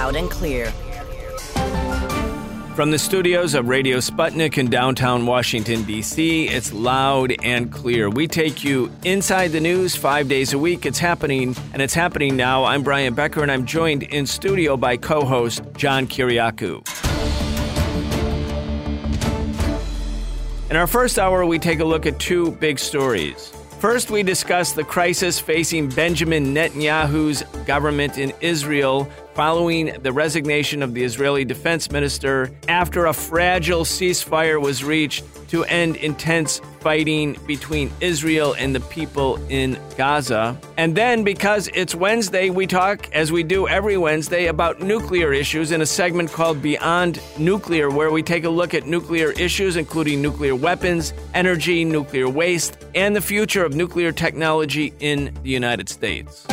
Loud and clear. From the studios of Radio Sputnik in downtown Washington, D.C., it's Loud and Clear. We take you inside the news 5 days a week. It's happening, and it's happening now. I'm Brian Becker, and I'm joined in studio by co-host John Kiriakou. In our first hour, we take a look at two big stories. First, we discuss the crisis facing Benjamin Netanyahu's government in Israel following the resignation of the Israeli defense minister after a fragile ceasefire was reached to end intense fighting between Israel and the people in Gaza. And then, because it's Wednesday, we talk, as we do every Wednesday, about nuclear issues in a segment called Beyond Nuclear, where we take a look at nuclear issues, including nuclear weapons, energy, nuclear waste, and the future of nuclear technology in the United States.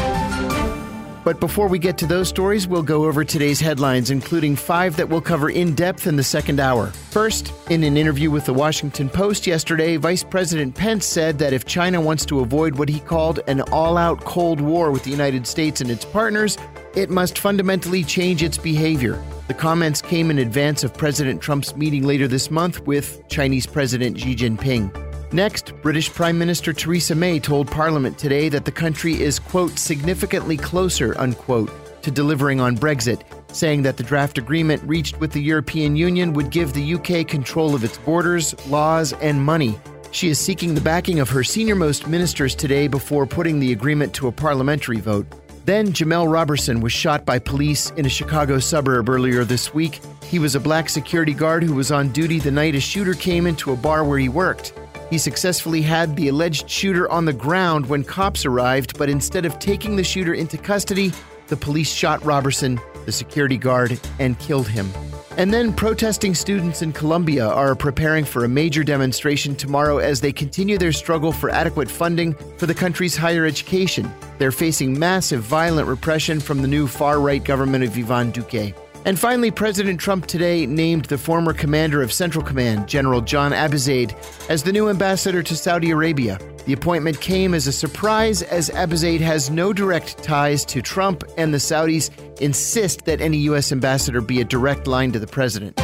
But before we get to those stories, we'll go over today's headlines, including 5 that we'll cover in depth in the second hour. First, in an interview with the Washington Post yesterday, Vice President Pence said that if China wants to avoid what he called an all-out Cold War with the United States and its partners, it must fundamentally change its behavior. The comments came in advance of President Trump's meeting later this month with Chinese President Xi Jinping. Next, British Prime Minister Theresa May told Parliament today that the country is, quote, significantly closer, unquote, to delivering on Brexit, saying that the draft agreement reached with the European Union would give the UK control of its borders, laws, and money. She is seeking the backing of her senior-most ministers today before putting the agreement to a parliamentary vote. Then Jamel Robertson was shot by police in a Chicago suburb earlier this week. He was a black security guard who was on duty the night a shooter came into a bar where he worked. He successfully had the alleged shooter on the ground when cops arrived, but instead of taking the shooter into custody, the police shot Robertson, the security guard, and killed him. And then protesting students in Colombia are preparing for a major demonstration tomorrow as they continue their struggle for adequate funding for the country's higher education. They're facing massive violent repression from the new far-right government of Iván Duque. And finally, President Trump today named the former commander of Central Command, General John Abizaid, as the new ambassador to Saudi Arabia. The appointment came as a surprise, as Abizaid has no direct ties to Trump, and the Saudis insist that any U.S. ambassador be a direct line to the president.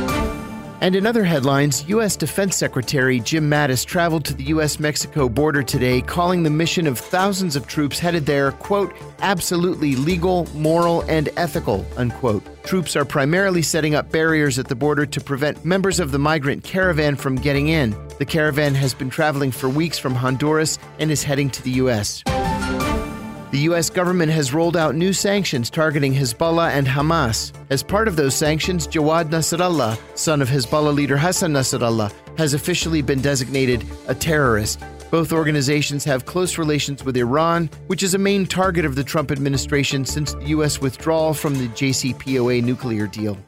And in other headlines, U.S. Defense Secretary Jim Mattis traveled to the U.S.-Mexico border today, calling the mission of thousands of troops headed there, quote, absolutely legal, moral, and ethical, unquote. Troops are primarily setting up barriers at the border to prevent members of the migrant caravan from getting in. The caravan has been traveling for weeks from Honduras and is heading to the U.S. The U.S. government has rolled out new sanctions targeting Hezbollah and Hamas. As part of those sanctions, Jawad Nasrallah, son of Hezbollah leader Hassan Nasrallah, has officially been designated a terrorist. Both organizations have close relations with Iran, which is a main target of the Trump administration since the U.S. withdrawal from the JCPOA nuclear deal.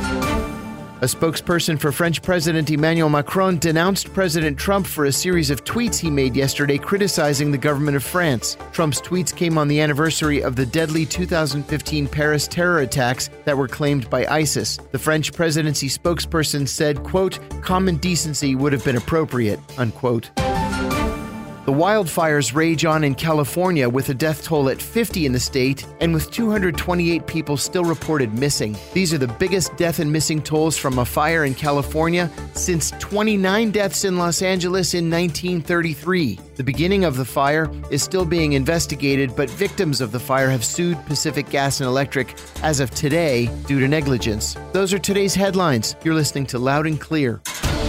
A spokesperson for French President Emmanuel Macron denounced President Trump for a series of tweets he made yesterday criticizing the government of France. Trump's tweets came on the anniversary of the deadly 2015 Paris terror attacks that were claimed by ISIS. The French presidency spokesperson said, quote, common decency would have been appropriate, unquote. The wildfires rage on in California with a death toll at 50 in the state and with 228 people still reported missing. These are the biggest death and missing tolls from a fire in California since 29 deaths in Los Angeles in 1933. The beginning of the fire is still being investigated, but victims of the fire have sued Pacific Gas and Electric as of today due to negligence. Those are today's headlines. You're listening to Loud and Clear.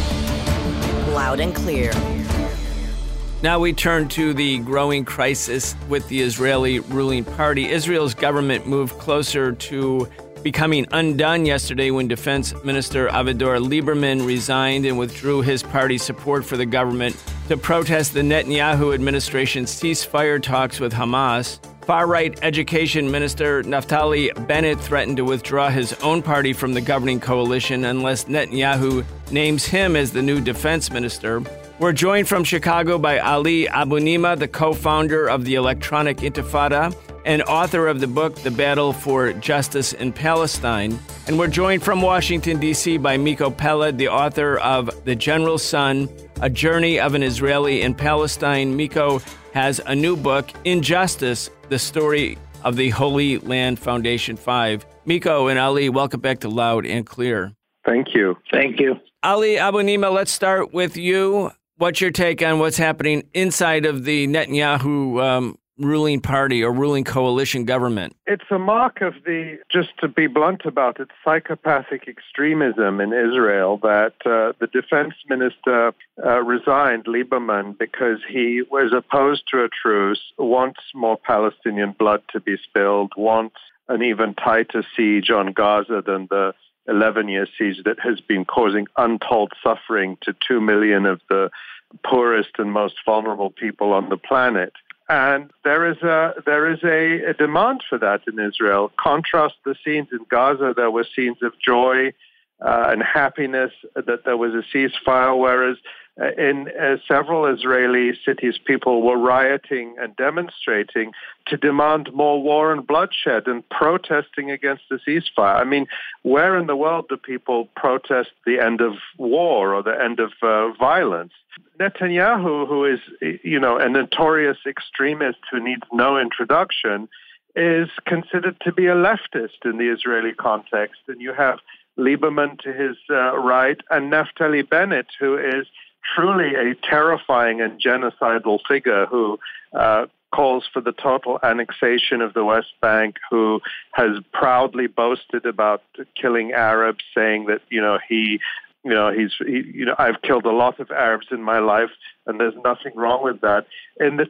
Loud and Clear. Now we turn to the growing crisis with the Israeli ruling party. Israel's government moved closer to becoming undone yesterday when Defense Minister Avigdor Lieberman resigned and withdrew his party's support for the government to protest the Netanyahu administration's ceasefire talks with Hamas. Far-right Education Minister Naftali Bennett threatened to withdraw his own party from the governing coalition unless Netanyahu names him as the new defense minister. We're joined from Chicago by Ali Abunimah, the co-founder of the Electronic Intifada and author of the book, The Battle for Justice in Palestine. And we're joined from Washington, D.C. by Miko Peled, the author of The General's Son, A Journey of an Israeli in Palestine. Miko has a new book, Injustice, the story of the Holy Land Foundation 5. Miko and Ali, welcome back to Loud and Clear. Thank you. Thank you. Ali Abunimah, let's start with you. What's your take on what's happening inside of the Netanyahu ruling party or ruling coalition government? It's a mark of just to be blunt about it, psychopathic extremism in Israel that the defense minister resigned, Lieberman, because he was opposed to a truce, wants more Palestinian blood to be spilled, wants an even tighter siege on Gaza than the 11-year siege that has been causing untold suffering to 2 million of the poorest and most vulnerable people on the planet. And there is a demand for that in Israel. Contrast the scenes in Gaza. There were scenes of joy and happiness that there was a ceasefire, whereas in several Israeli cities, people were rioting and demonstrating to demand more war and bloodshed and protesting against the ceasefire. I mean, where in the world do people protest the end of war or the end of violence? Netanyahu, who is, a notorious extremist who needs no introduction, is considered to be a leftist in the Israeli context. And you have Lieberman to his right and Naftali Bennett, who is truly a terrifying and genocidal figure who calls for the total annexation of the West Bank, who has proudly boasted about killing Arabs, saying that, I've killed a lot of Arabs in my life, and there's nothing wrong with that. In the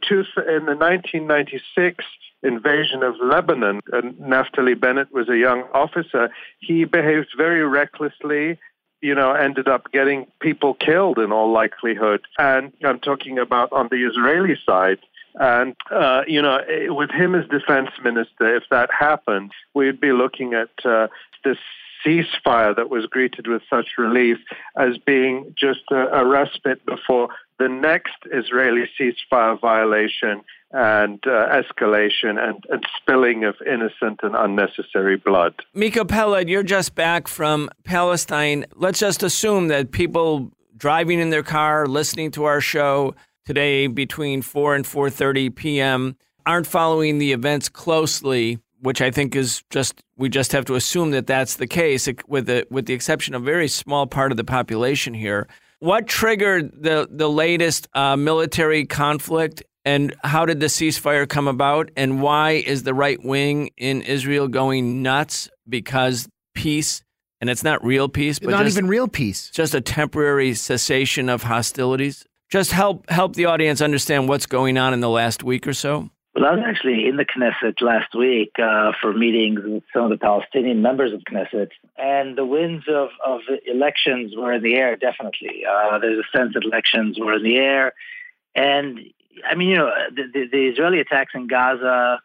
1996 invasion of Lebanon, and Naftali Bennett was a young officer, he behaved very recklessly, ended up getting people killed in all likelihood. And I'm talking about on the Israeli side. And, with him as defense minister, if that happened, we'd be looking at this ceasefire that was greeted with such relief as being just a respite before the next Israeli ceasefire violation and escalation and spilling of innocent and unnecessary blood. Miko Peled, you're just back from Palestine. Let's just assume that people driving in their car, listening to our show today between 4 and 4:30 p.m. aren't following the events closely, which I think is we just have to assume that that's the case, with the exception of a very small part of the population here. What triggered the latest military conflict, and how did the ceasefire come about, and why is the right wing in Israel going nuts because peace, and it's not real peace, but not even real peace, just a temporary cessation of hostilities? Just help the audience understand what's going on in the last week or so. Well, I was actually in the Knesset last week for meetings with some of the Palestinian members of Knesset, and the winds of elections were in the air, definitely. There's a sense that elections were in the air. And, I mean, the Israeli attacks in Gaza,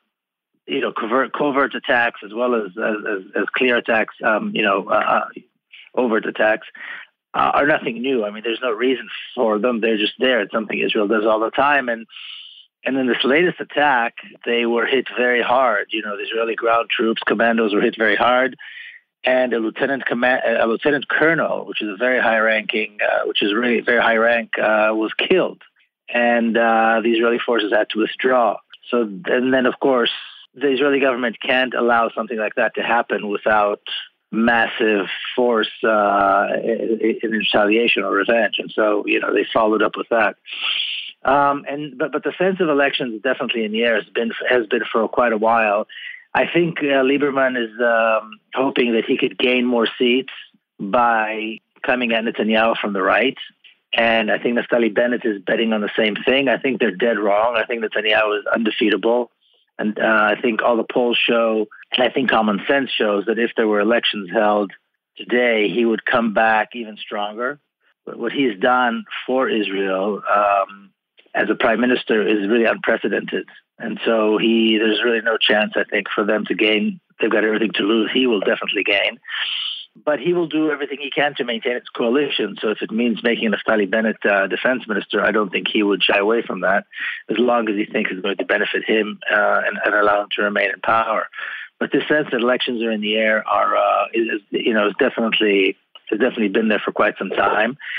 covert attacks as well as clear attacks, overt attacks, are nothing new. I mean, there's no reason for them. They're just there. It's something Israel does all the time. And in this latest attack, they were hit very hard. The Israeli ground troops, commandos were hit very hard. And a lieutenant colonel, which is a very high ranking, was killed. And the Israeli forces had to withdraw. So, and then, of course, the Israeli government can't allow something like that to happen without massive force in retaliation or revenge. And so, they followed up with that. But the sense of elections is definitely in the air, has been for quite a while. I think Lieberman is hoping that he could gain more seats by coming at Netanyahu from the right. And I think Naftali Bennett is betting on the same thing. I think they're dead wrong. I think Netanyahu is undefeatable. And I think all the polls show, and I think common sense shows, that if there were elections held today, he would come back even stronger. But what he's done for Israel as a prime minister is really unprecedented. And so there's really no chance, I think, for them to gain. They've got everything to lose. He will definitely gain. But he will do everything he can to maintain its coalition. So if it means making Naftali Bennett defense minister, I don't think he would shy away from that, as long as he thinks it's going to benefit him and allow him to remain in power. But this sense that elections are in the air has definitely been there for quite some time.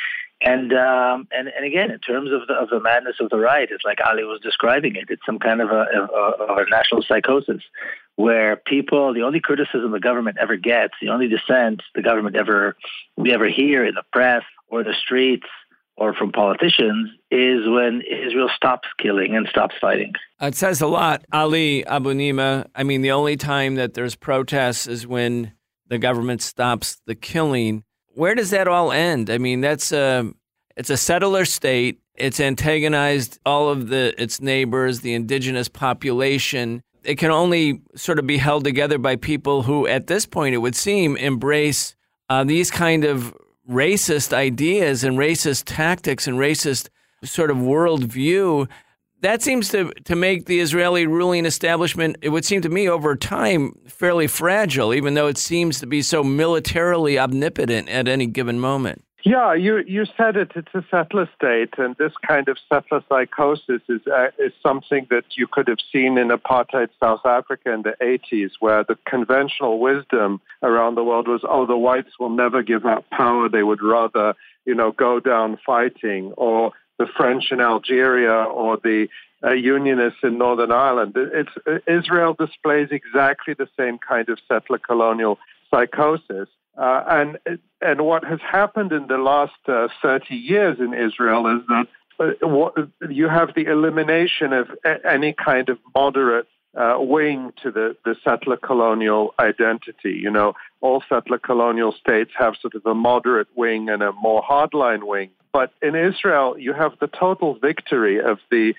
And again, in terms of the madness of the right, it's like Ali was describing it. It's some kind of a national psychosis where people, the only criticism the government ever gets, the only dissent the government we ever hear in the press or the streets or from politicians is when Israel stops killing and stops fighting. It says a lot, Ali Abunimah. I mean, the only time that there's protests is when the government stops the killing. Where does that all end? I mean, it's a settler state. It's antagonized all of its neighbors, the indigenous population. It can only sort of be held together by people who, at this point, it would seem, embrace these kind of racist ideas and racist tactics and racist sort of worldview. That seems to make the Israeli ruling establishment, it would seem to me, over time, fairly fragile, even though it seems to be so militarily omnipotent at any given moment. Yeah, you said it. It's a settler state, and this kind of settler psychosis is something that you could have seen in apartheid South Africa in the 80s, where the conventional wisdom around the world was, the whites will never give up power. They would rather, go down fighting, or the French in Algeria, or the Unionists in Northern Ireland. Israel displays exactly the same kind of settler colonial psychosis. And what has happened in the last 30 years in Israel is that you have the elimination of any kind of moderate wing to the settler colonial identity. All settler colonial states have sort of a moderate wing and a more hardline wing. But in Israel, you have the total victory of the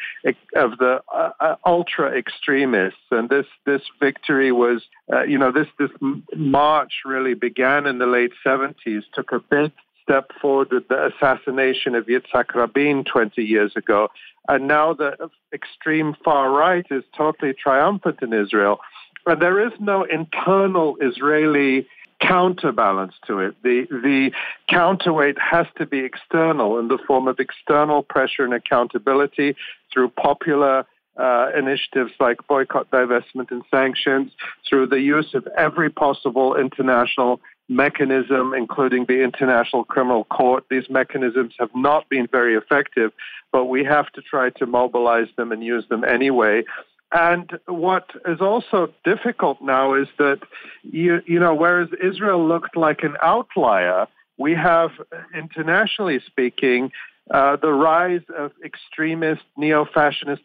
ultra extremists, and this victory was, this march really began in the late 70s, took a big step forward with the assassination of Yitzhak Rabin 20 years ago, and now the extreme far right is totally triumphant in Israel, and there is no internal Israeli counterbalance to it. The counterweight has to be external in the form of external pressure and accountability through popular initiatives like boycott, divestment, and sanctions, through the use of every possible international mechanism, including the International Criminal Court. These mechanisms have not been very effective, but we have to try to mobilize them and use them anyway. And what is also difficult now is that, whereas Israel looked like an outlier, we have, internationally speaking, the rise of extremist, neo-fascist,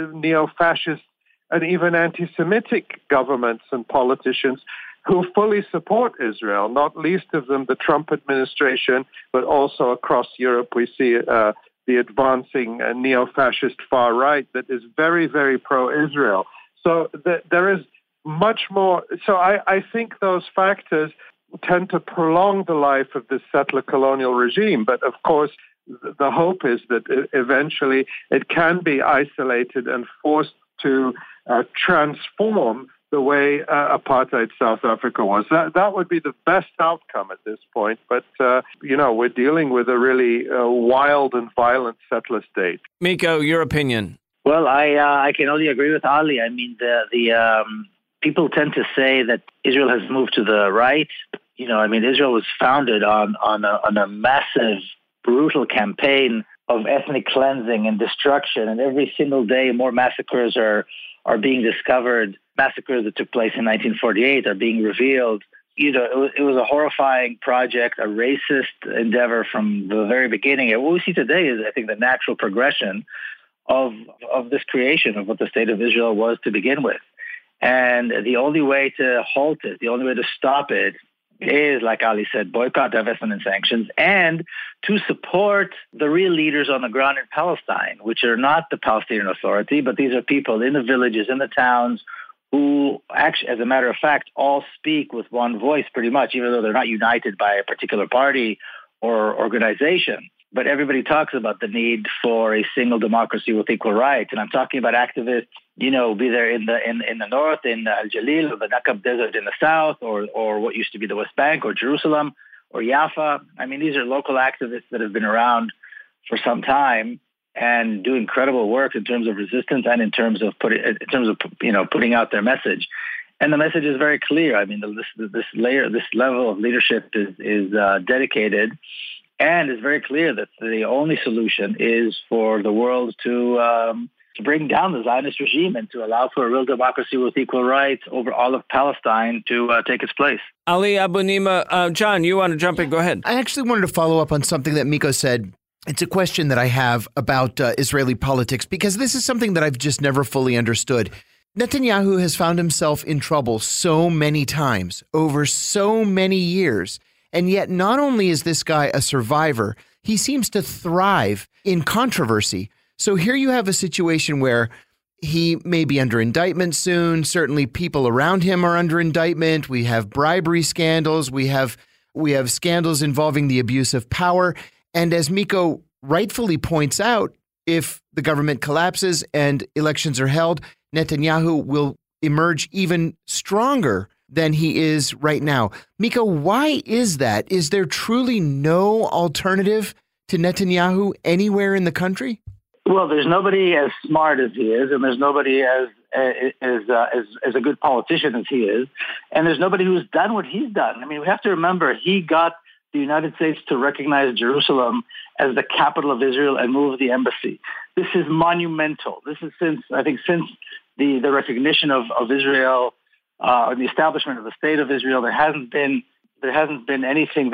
and even anti-Semitic governments and politicians who fully support Israel, not least of them the Trump administration, but also across Europe we see the advancing neo-fascist far right that is very, very pro-Israel. So there is much more. So I think those factors tend to prolong the life of this settler colonial regime. But of course, the hope is that eventually it can be isolated and forced to transform the way apartheid South Africa was. That would be the best outcome at this point. But, we're dealing with a really wild and violent settler state. Miko, your opinion? Well, I can only agree with Ali. I mean, the people tend to say that Israel has moved to the right. Israel was founded on a massive, brutal campaign of ethnic cleansing and destruction. And every single day, more massacres are being discovered. Massacres that took place in 1948 are being revealed. It was a horrifying project, a racist endeavor from the very beginning. And what we see today is, I think, the natural progression of this creation of what the state of Israel was to begin with. And the only way to halt it, the only way to stop it is, like Ali said, boycott, divestment, and sanctions, and to support the real leaders on the ground in Palestine, which are not the Palestinian Authority, but these are people in the villages, in the towns, who actually, as a matter of fact, all speak with one voice pretty much, even though they're not united by a particular party or organization. But everybody talks about the need for a single democracy with equal rights. And I'm talking about activists, be there in the north, in Al Jalil, or the Nakab Desert in the south, or what used to be the West Bank, or Jerusalem, or Jaffa. I mean, these are local activists that have been around for some time and do incredible work in terms of resistance and in terms of putting out their message. And the message is very clear. I mean, this level of leadership is dedicated And it's very clear that the only solution is for the world to bring down the Zionist regime and to allow for a real democracy with equal rights over all of Palestine to take its place. Ali Abunimah, John, you want to jump in? Go ahead. I actually wanted to follow up on something that Miko said. It's a question that I have about Israeli politics, because this is something that I've just never fully understood. Netanyahu has found himself in trouble so many times over so many years. And yet not only is this guy a survivor, he seems to thrive in controversy. So here you have a situation where he may be under indictment soon. Certainly people around him are under indictment. We have bribery scandals. We have scandals involving the abuse of power. And as Miko rightfully points out, if the government collapses and elections are held, Netanyahu will emerge even stronger than he is right now. Miko, why is that? Is there truly no alternative to Netanyahu anywhere in the country? Well, there's nobody as smart as he is, and there's nobody as a good politician as he is, and there's nobody who's done what he's done. I mean, we have to remember he got the United States to recognize Jerusalem as the capital of Israel and move the embassy. This is monumental. This is since the recognition of Israel and the establishment of the state of Israel. There hasn't been anything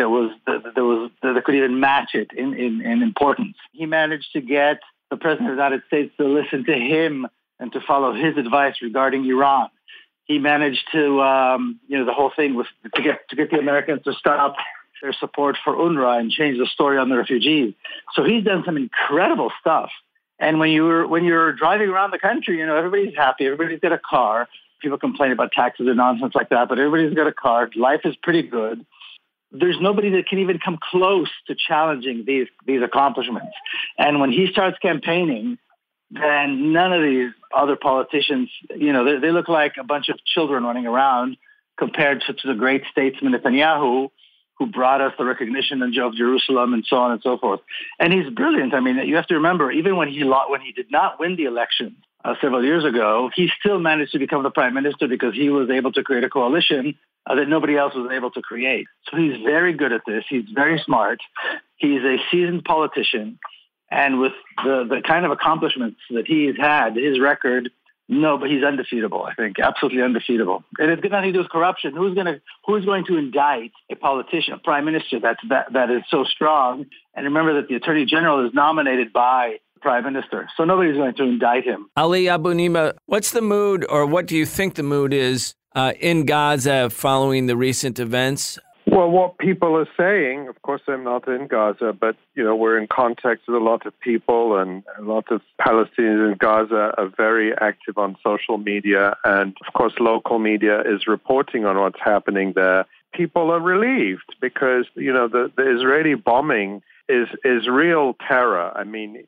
that could even match it in importance. He managed to get the President of the United States to listen to him and to follow his advice regarding Iran. He managed to, the whole thing was to get the Americans to stop their support for UNRWA and change the story on the refugees. So he's done some incredible stuff. And when you're driving around the country, everybody's happy. Everybody's got a car. People complain about taxes and nonsense like that, but everybody's got a car. Life is pretty good. There's nobody that can even come close to challenging these accomplishments. And when he starts campaigning, then none of these other politicians, they look like a bunch of children running around compared to the great statesman Netanyahu, who brought us the recognition of Jerusalem and so on and so forth. And he's brilliant. I mean, you have to remember, even when he did not win the election several years ago, he still managed to become the prime minister because he was able to create a coalition that nobody else was able to create. So he's very good at this. He's very smart. He's a seasoned politician. And with the kind of accomplishments that he's had, his record, no, but he's undefeatable, I think, absolutely undefeatable. And it's got nothing to do with corruption. Who's going to indict a politician, a prime minister that is so strong? And remember that the attorney general is nominated by the prime minister. So nobody's going to indict him. Ali Abunimah, what's the mood, or what do you think the mood is in Gaza following the recent events? Well, what people are saying, of course, I'm not in Gaza, but, we're in contact with a lot of people, and a lot of Palestinians in Gaza are very active on social media. And, of course, local media is reporting on what's happening there. People are relieved because, the Israeli bombing is real terror. I mean,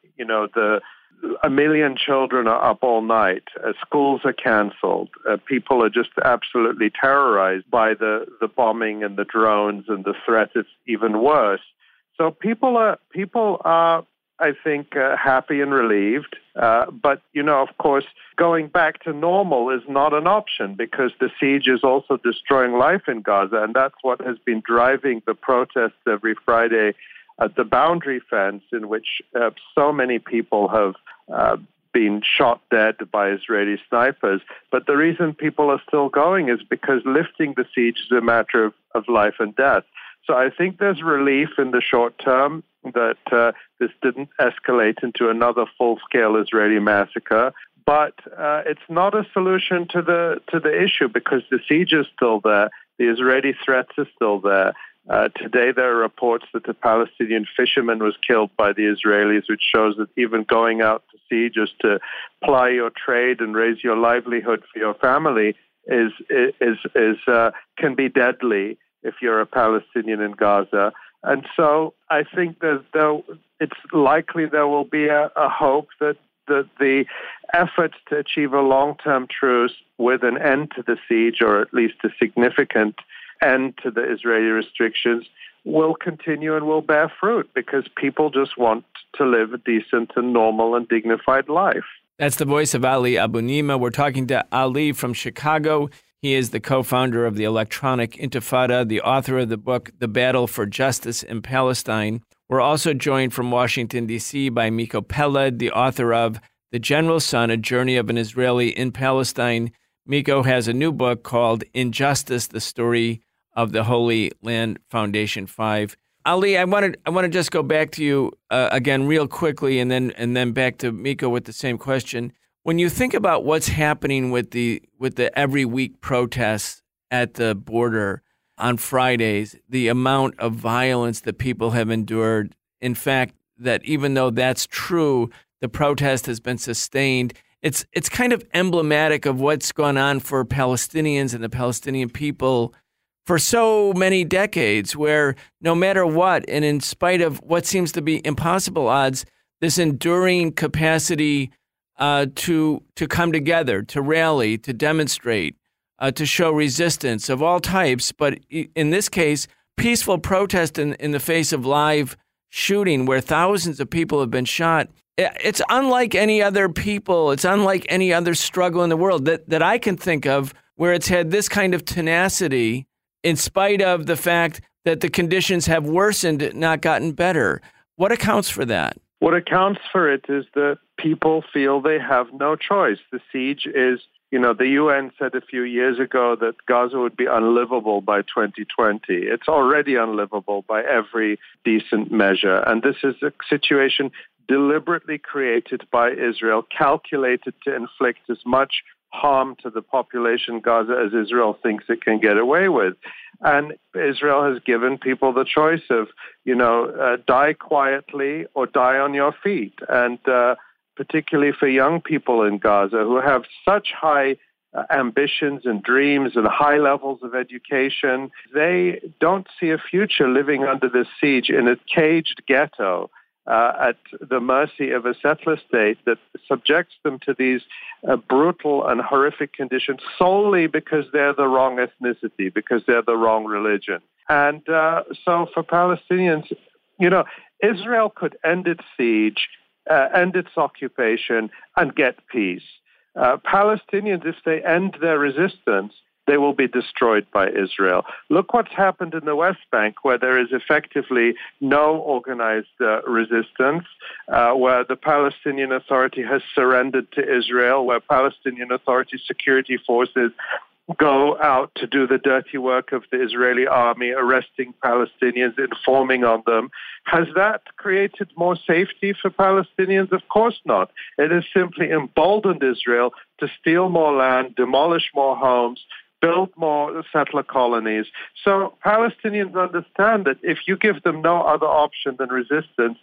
1 million children are up all night. Schools are canceled. People are just absolutely terrorized by the bombing and the drones, and the threat is even worse. So people are, I think, happy and relieved. But, of course, going back to normal is not an option because the siege is also destroying life in Gaza. And that's what has been driving the protests every Friday at the boundary fence, in which so many people have been shot dead by Israeli snipers. But the reason people are still going is because lifting the siege is a matter of life and death. So I think there's relief in the short term that this didn't escalate into another full-scale Israeli massacre. But it's not a solution to the issue because the siege is still there. The Israeli threats are still there. Today there are reports that a Palestinian fisherman was killed by the Israelis, which shows that even going out to sea just to ply your trade and raise your livelihood for your family can be deadly if you're a Palestinian in Gaza. And so I think that it's likely there will be a hope that the efforts to achieve a long-term truce with an end to the siege, or at least a significant end to the Israeli restrictions, will continue and will bear fruit because people just want to live a decent and normal and dignified life. That's the voice of Ali Abunimah. We're talking to Ali from Chicago. He is the co-founder of the Electronic Intifada, the author of the book, The Battle for Justice in Palestine. We're also joined from Washington, D.C. by Miko Peled, the author of The General's Son, A Journey of an Israeli in Palestine. Miko has a new book called Injustice, the Story of the Holy Land Foundation 5. Ali, I want to just go back to you again real quickly, and then back to Miko with the same question. When you think about what's happening with the every week protests at the border on Fridays, the amount of violence that people have endured, in fact, that even though that's true, the protest has been sustained. It's kind of emblematic of what's gone on for Palestinians and the Palestinian people for so many decades, where no matter what, and in spite of what seems to be impossible odds, this enduring capacity to come together, to rally, to demonstrate, to show resistance of all types, but in this case, peaceful protest in the face of live shooting where thousands of people have been shot. It's unlike any other people. It's unlike any other struggle in the world that I can think of where it's had this kind of tenacity in spite of the fact that the conditions have worsened, not gotten better. What accounts for that? What accounts for it is that people feel they have no choice. The siege is, the UN said a few years ago that Gaza would be unlivable by 2020. It's already unlivable by every decent measure. And this is a situation deliberately created by Israel, calculated to inflict as much harm to the population Gaza as Israel thinks it can get away with. And Israel has given people the choice of, die quietly or die on your feet. And particularly for young people in Gaza who have such high ambitions and dreams and high levels of education, they don't see a future living under this siege in a caged ghetto at the mercy of a settler state that subjects them to these brutal and horrific conditions solely because they're the wrong ethnicity, because they're the wrong religion. And so for Palestinians, Israel could end its siege, end its occupation, and get peace. Palestinians, if they end their resistance, they will be destroyed by Israel. Look what's happened in the West Bank, where there is effectively no organized resistance, where the Palestinian Authority has surrendered to Israel, where Palestinian Authority security forces go out to do the dirty work of the Israeli army, arresting Palestinians, informing on them. Has that created more safety for Palestinians? Of course not. It has simply emboldened Israel to steal more land, demolish more homes, build more settler colonies. So Palestinians understand that if you give them no other option than resistance,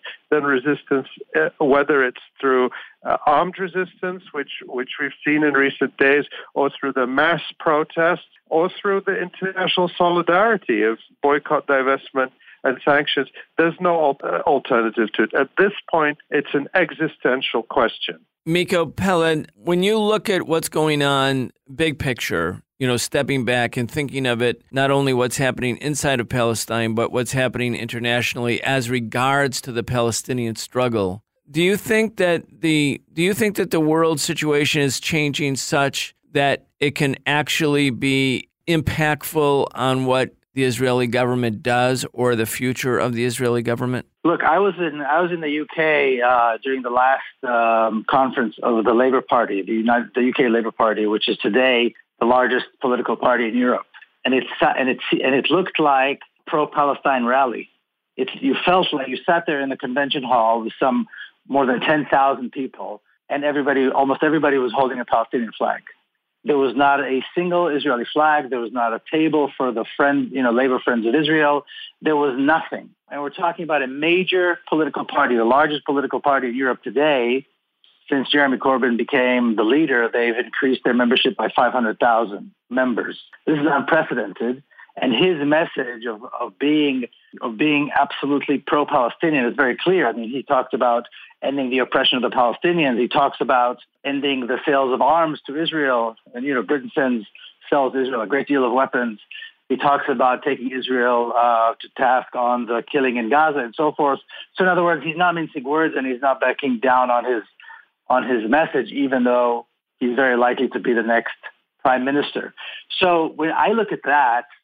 whether it's through armed resistance, which we've seen in recent days, or through the mass protests, or through the international solidarity of boycott, divestment, and sanctions, there's no alternative to it. At this point, it's an existential question. Miko Peled, when you look at what's going on, big picture, stepping back and thinking of it, not only what's happening inside of Palestine, but what's happening internationally as regards to the Palestinian struggle. Do you think that the world situation is changing such that it can actually be impactful on what the Israeli government does or the future of the Israeli government? Look, I was in the UK during the last conference of the Labour Party, the UK Labour Party, which is today the largest political party in Europe, and it looked like pro-Palestine rally. You felt like you sat there in the convention hall with some more than 10,000 people, and almost everybody was holding a Palestinian flag. There was not a single Israeli flag. There was not a table for the Labour Friends of Israel. There was nothing. And we're talking about a major political party, the largest political party in Europe today. Since Jeremy Corbyn became the leader, they've increased their membership by 500,000 members. This is unprecedented. And his message of being absolutely pro-Palestinian is very clear. I mean, he talked about ending the oppression of the Palestinians. He talks about ending the sales of arms to Israel. And, Britain sells Israel a great deal of weapons. He talks about taking Israel to task on the killing in Gaza and so forth. So in other words, he's not mincing words and he's not backing down on his message, even though he's very likely to be the next prime minister. So when I look at that,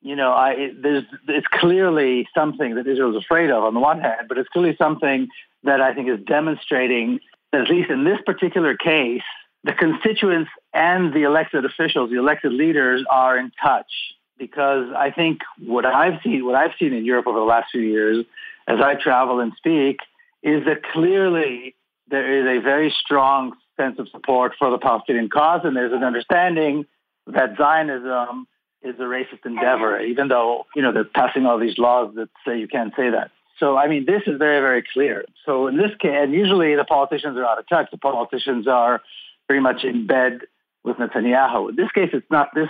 it's clearly something that Israel is afraid of on the one hand, but it's clearly something that I think is demonstrating that at least in this particular case, the constituents and the elected officials, the elected leaders are in touch. Because I think what I've seen in Europe over the last few years, as I travel and speak, is that clearly there is a very strong sense of support for the Palestinian cause, and there's an understanding that Zionism is a racist endeavor, even though, they're passing all these laws that say you can't say that. So, this is very, very clear. So in this case, and usually the politicians are out of touch. The politicians are very much in bed with Netanyahu. In this case, it's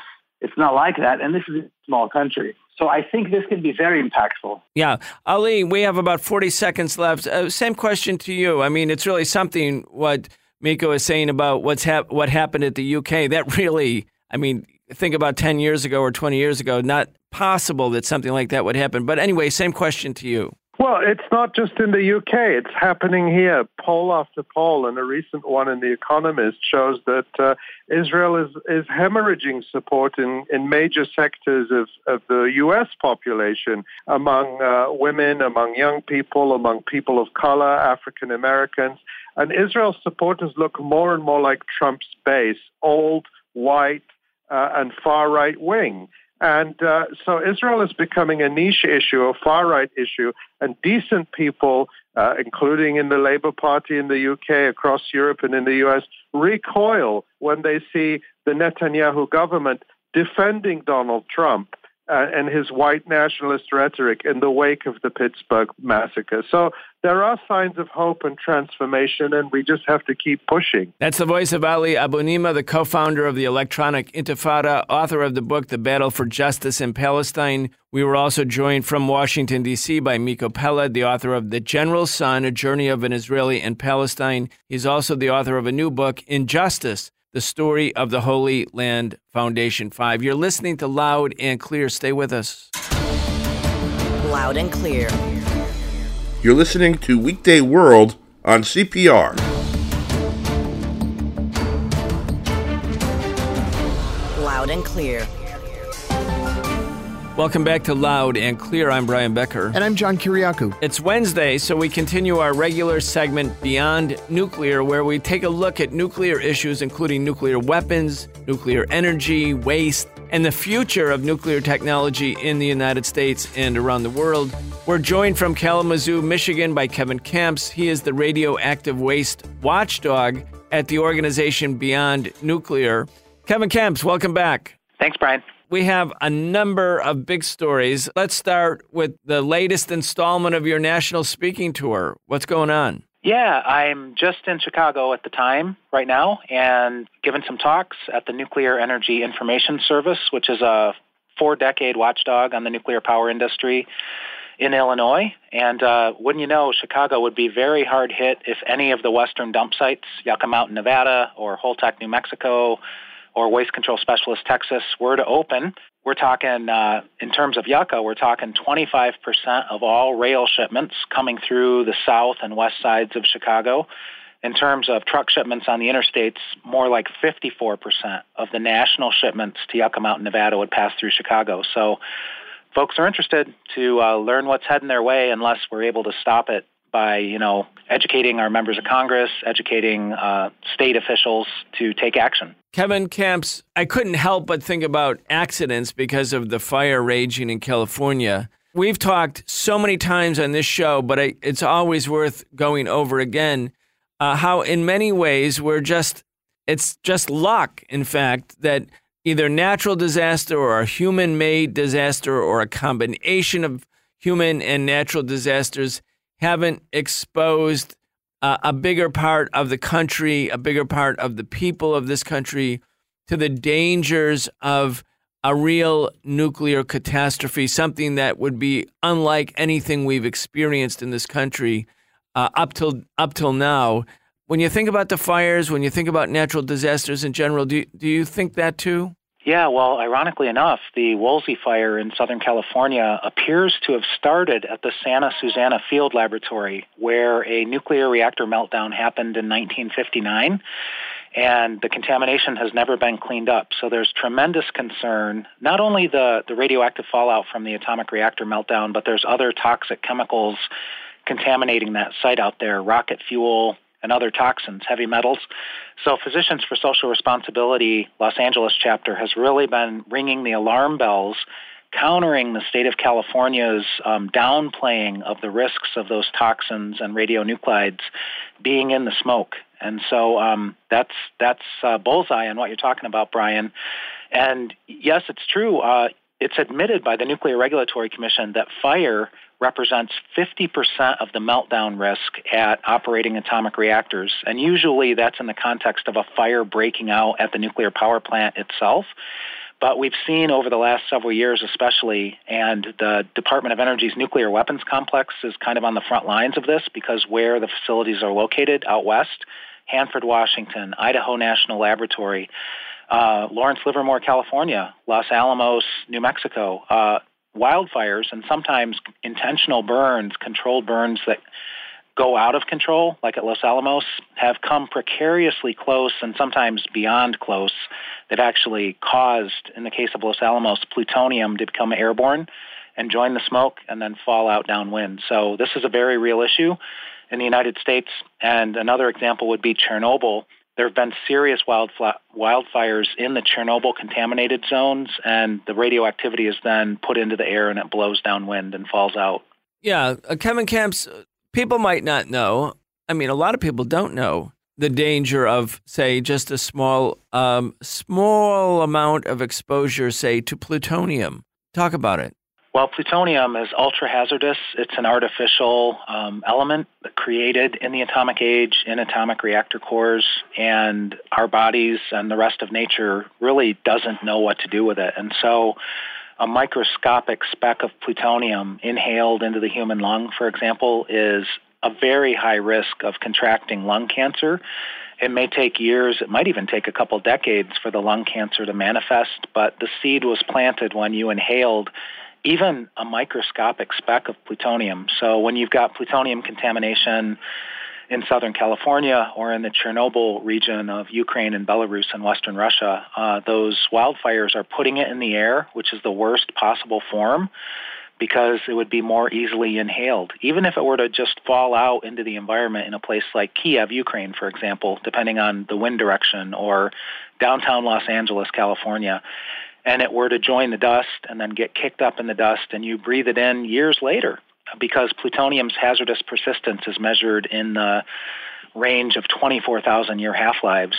not like that, and this is a small country. So I think this can be very impactful. Yeah. Ali, we have about 40 seconds left. Same question to you. It's really something what Miko is saying about what happened at the UK. That really, think about 10 years ago or 20 years ago, not possible that something like that would happen. But anyway, same question to you. Well, it's not just in the UK. It's happening here. Poll after poll, and a recent one in The Economist shows that Israel is hemorrhaging support in major sectors of the U.S. population, among women, among young people, among people of color, African Americans. And Israel's supporters look more and more like Trump's base, old, white, and far-right wing. And so Israel is becoming a niche issue, a far-right issue, and decent people, including in the Labour Party in the UK, across Europe and in the US, recoil when they see the Netanyahu government defending Donald Trump and his white nationalist rhetoric in the wake of the Pittsburgh massacre. So there are signs of hope and transformation, and we just have to keep pushing. That's the voice of Ali Abunimah, the co-founder of the Electronic Intifada, author of the book, The Battle for Justice in Palestine. We were also joined from Washington, D.C. by Miko Peled, the author of The General's Son, A Journey of an Israeli in Palestine. He's also the author of a new book, Injustice, The Story of the Holy Land Foundation 5. You're listening to Loud and Clear. Stay with us. Loud and Clear. You're listening to Weekday World on CPR. Loud and Clear. Welcome back to Loud and Clear. I'm Brian Becker. And I'm John Kiriakou. It's Wednesday, so we continue our regular segment Beyond Nuclear, where we take a look at nuclear issues, including nuclear weapons, nuclear energy, waste, and the future of nuclear technology in the United States and around the world. We're joined from Kalamazoo, Michigan by Kevin Kamps. He is the radioactive waste watchdog at the organization Beyond Nuclear. Kevin Kamps, welcome back. Thanks, Brian. We have a number of big stories. Let's start with the latest installment of your national speaking tour. What's going on? Yeah, I'm just in Chicago at the time right now and giving some talks at the Nuclear Energy Information Service, which is a 4-decade watchdog on the nuclear power industry in Illinois. And wouldn't you know, Chicago would be very hard hit if any of the western dump sites, Yucca Mountain, Nevada, or Holtec, New Mexico, or Waste Control Specialist Texas were to open. We're talking, in terms of Yucca, we're talking 25% of all rail shipments coming through the south and west sides of Chicago. In terms of truck shipments on the interstates, more like 54% of the national shipments to Yucca Mountain, Nevada would pass through Chicago. So folks are interested to learn what's heading their way unless we're able to stop it by, educating our members of Congress, educating state officials to take action. Kevin Kamps, I couldn't help but think about accidents because of the fire raging in California. We've talked so many times on this show, but it's always worth going over again, how in many ways it's just luck, in fact, that either natural disaster or a human-made disaster or a combination of human and natural disasters haven't exposed a bigger part of the country, a bigger part of the people of this country to the dangers of a real nuclear catastrophe, something that would be unlike anything we've experienced in this country up till now. When you think about the fires, when you think about natural disasters in general, do you think that too? Yeah, well, ironically enough, the Woolsey fire in Southern California appears to have started at the Santa Susana Field Laboratory, where a nuclear reactor meltdown happened in 1959. and the contamination has never been cleaned up. So there's tremendous concern, not only the radioactive fallout from the atomic reactor meltdown, but there's other toxic chemicals contaminating that site out there, rocket fuel and other toxins, heavy metals. So Physicians for Social Responsibility Los Angeles chapter has really been ringing the alarm bells, countering the state of California's downplaying of the risks of those toxins and radionuclides being in the smoke. And so that's bullseye on what you're talking about, Brian. And yes, it's true. It's admitted by the Nuclear Regulatory Commission that fire represents 50% of the meltdown risk at operating atomic reactors. And usually that's in the context of a fire breaking out at the nuclear power plant itself. But we've seen over the last several years especially, and the Department of Energy's nuclear weapons complex is kind of on the front lines of this because where the facilities are located out west, Hanford, Washington, Idaho National Laboratory, Lawrence Livermore, California, Los Alamos, New Mexico, wildfires and sometimes intentional burns, controlled burns that go out of control, like at Los Alamos, have come precariously close and sometimes beyond close. They've actually caused, in the case of Los Alamos, plutonium to become airborne and join the smoke and then fall out downwind. So this is a very real issue in the United States. And another example would be Chernobyl. There have been serious wildfires in the Chernobyl-contaminated zones, and the radioactivity is then put into the air and it blows downwind and falls out. Yeah, Kevin Camps, people might not know, I mean, a lot of people don't know the danger of, say, just a small amount of exposure, say, to plutonium. Talk about it. Well, plutonium is ultra-hazardous. It's an artificial element created in the atomic age in atomic reactor cores, and our bodies and the rest of nature really doesn't know what to do with it. And so a microscopic speck of plutonium inhaled into the human lung, for example, is a very high risk of contracting lung cancer. It may take years, it might even take a couple decades for the lung cancer to manifest, but the seed was planted when you inhaled even a microscopic speck of plutonium. So when you've got plutonium contamination in Southern California or in the Chernobyl region of Ukraine and Belarus and Western Russia, those wildfires are putting it in the air, which is the worst possible form, because it would be more easily inhaled. Even if it were to just fall out into the environment in a place like Kiev, Ukraine, for example, depending on the wind direction, or downtown Los Angeles, California, and it were to join the dust and then get kicked up in the dust and you breathe it in years later, because plutonium's hazardous persistence is measured in the range of 24,000-year half-lives,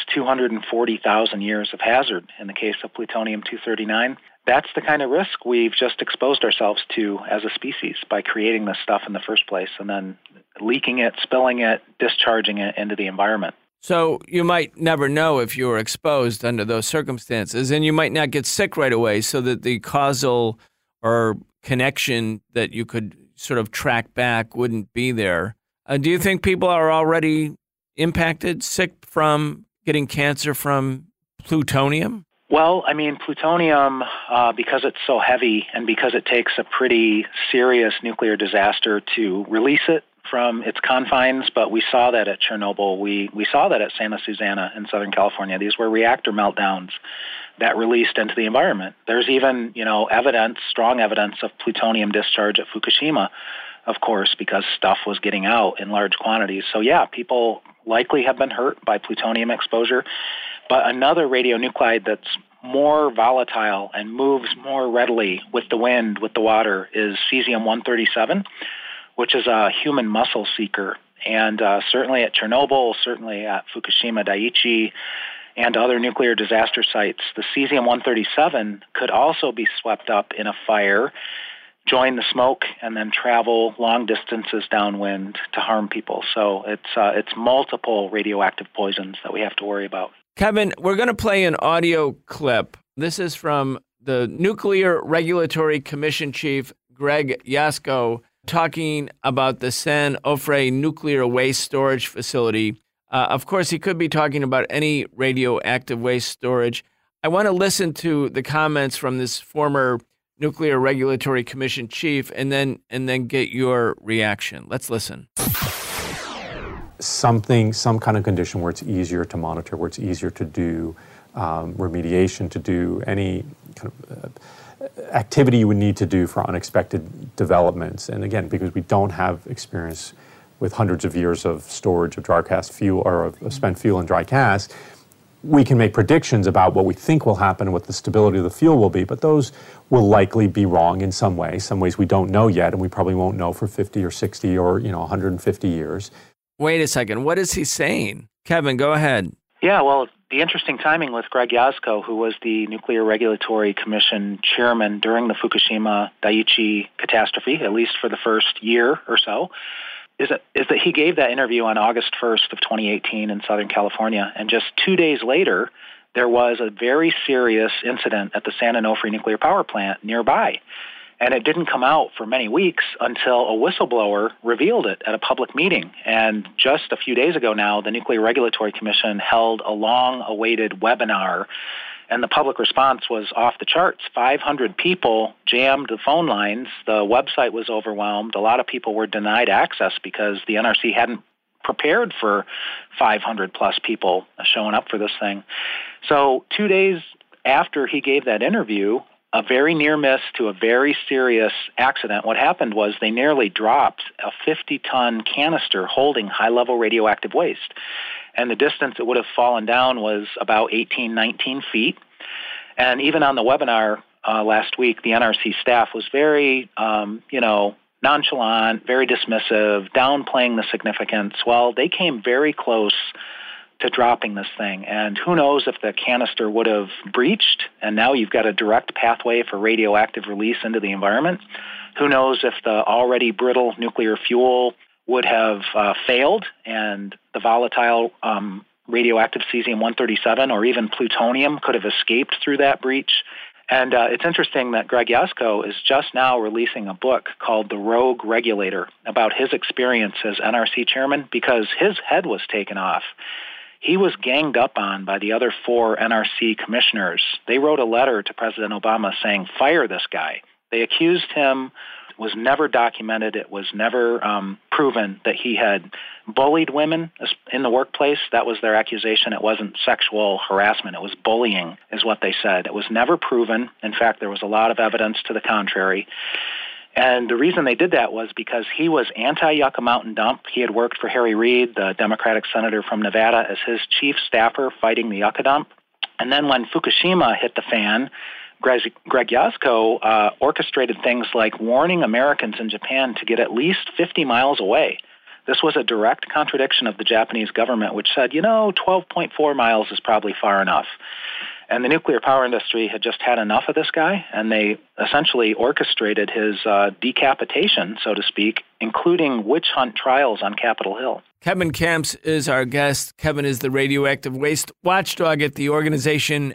240,000 years of hazard in the case of plutonium-239. That's the kind of risk we've just exposed ourselves to as a species by creating this stuff in the first place and then leaking it, spilling it, discharging it into the environment. So you might never know if you were exposed under those circumstances, and you might not get sick right away, so that the causal or connection that you could sort of track back wouldn't be there. Do you think people are already impacted, sick from getting cancer from plutonium? Well, I mean, plutonium, because it's so heavy and because it takes a pretty serious nuclear disaster to release it from its confines, but we saw that at Chernobyl. We saw that at Santa Susana in Southern California. These were reactor meltdowns that released into the environment. There's even, evidence, strong evidence of plutonium discharge at Fukushima, of course, because stuff was getting out in large quantities. So yeah, people likely have been hurt by plutonium exposure. But another radionuclide that's more volatile and moves more readily with the wind, with the water, is cesium-137, which is a human muscle seeker. And certainly at Chernobyl, certainly at Fukushima Daiichi, and other nuclear disaster sites, the cesium-137 could also be swept up in a fire, join the smoke, and then travel long distances downwind to harm people. So it's multiple radioactive poisons that we have to worry about. Kevin, we're going to play an audio clip. This is from the Nuclear Regulatory Commission Chief, Greg Jaczko, talking about the San Onofre Nuclear Waste Storage Facility. Of course, he could be talking about any radioactive waste storage. I want to listen to the comments from this former Nuclear Regulatory Commission chief and then get your reaction. Let's listen. some kind of condition where it's easier to monitor, where it's easier to do remediation, to do any kind of activity you would need to do for unexpected developments. And again, because we don't have experience with hundreds of years of storage of dry cask fuel or of spent fuel in dry cask, we can make predictions about what we think will happen and what the stability of the fuel will be, but those will likely be wrong in some ways. Some ways we don't know yet, and we probably won't know for 50 or 60 or 150 years. Wait a second. What is he saying? Kevin, go ahead. Yeah, well, the interesting timing with Greg Jaczko, who was the Nuclear Regulatory Commission chairman during the Fukushima Daiichi catastrophe, at least for the first year or so, is that he gave that interview on August 1st of 2018 in Southern California, and just 2 days later, there was a very serious incident at the San Onofre nuclear power plant nearby. And it didn't come out for many weeks until a whistleblower revealed it at a public meeting. And just a few days ago now, the Nuclear Regulatory Commission held a long-awaited webinar, and the public response was off the charts. 500 people jammed the phone lines. The website was overwhelmed. A lot of people were denied access because the NRC hadn't prepared for 500-plus people showing up for this thing. So 2 days after he gave that interview, a very near miss to a very serious accident. What happened was they nearly dropped a 50-ton canister holding high-level radioactive waste. And the distance it would have fallen down was about 18, 19 feet. And even on the webinar last week, the NRC staff was very, nonchalant, very dismissive, downplaying the significance. Well, they came very close to dropping this thing. And who knows if the canister would have breached, and now you've got a direct pathway for radioactive release into the environment. Who knows if the already brittle nuclear fuel would have failed, and the volatile radioactive cesium-137 or even plutonium could have escaped through that breach. And it's interesting that Greg Jaczko is just now releasing a book called The Rogue Regulator about his experience as NRC chairman, because his head was taken off. He was ganged up on by the other 4 NRC commissioners. They wrote a letter to President Obama saying, fire this guy. They accused him. It was never documented. It was never proven that he had bullied women in the workplace. That was their accusation. It wasn't sexual harassment. It was bullying, is what they said. It was never proven. In fact, there was a lot of evidence to the contrary. And the reason they did that was because he was anti-Yucca Mountain Dump. He had worked for Harry Reid, the Democratic senator from Nevada, as his chief staffer fighting the Yucca Dump. And then when Fukushima hit the fan, Greg Jaczko orchestrated things like warning Americans in Japan to get at least 50 miles away. This was a direct contradiction of the Japanese government, which said, 12.4 miles is probably far enough. And the nuclear power industry had just had enough of this guy, and they essentially orchestrated his decapitation, so to speak, including witch hunt trials on Capitol Hill. Kevin Kamps is our guest. Kevin is the radioactive waste watchdog at the organization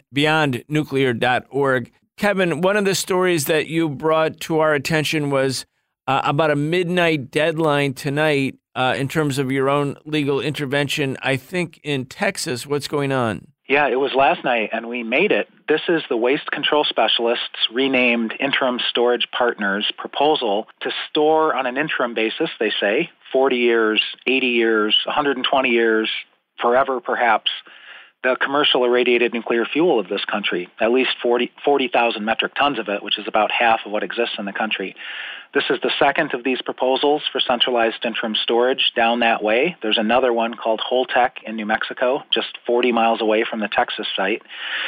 BeyondNuclear.org. Kevin, one of the stories that you brought to our attention was about a midnight deadline tonight in terms of your own legal intervention, I think in Texas. What's going on? Yeah, it was last night, and we made it. This is the Waste Control Specialists, renamed Interim Storage Partners, proposal to store on an interim basis, they say, 40 years, 80 years, 120 years, forever perhaps, the commercial irradiated nuclear fuel of this country, at least 40,000 metric tons of it, which is about half of what exists in the country. This is the second of these proposals for centralized interim storage down that way. There's another one called Holtec in New Mexico, just 40 miles away from the Texas site.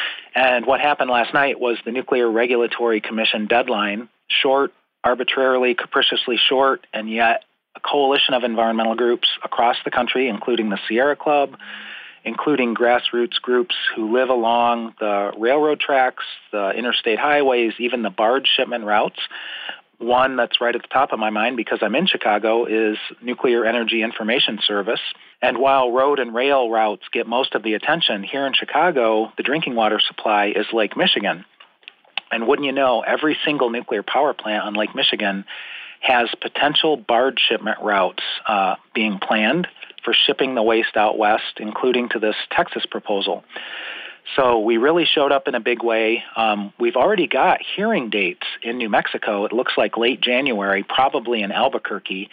And what happened last night was the Nuclear Regulatory Commission deadline, short, arbitrarily, capriciously short, and yet a coalition of environmental groups across the country, including the Sierra Club, including grassroots groups who live along the railroad tracks, the interstate highways, even the barge shipment routes. One that's right at the top of my mind because I'm in Chicago is Nuclear Energy Information Service. And while road and rail routes get most of the attention, here in Chicago, the drinking water supply is Lake Michigan. And wouldn't you know, every single nuclear power plant on Lake Michigan has potential barge shipment routes being planned for shipping the waste out west, including to this Texas proposal. So we really showed up in a big way. We've already got hearing dates in New Mexico. It looks like late January, probably in Albuquerque,